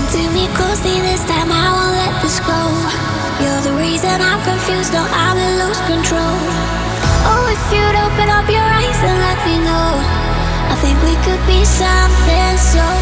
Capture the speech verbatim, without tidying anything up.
to me closely this time, I won't let this go. You're the reason I'm confused, no, I will lose control. Oh, if you'd open up your eyes and let me know, I think we could be something so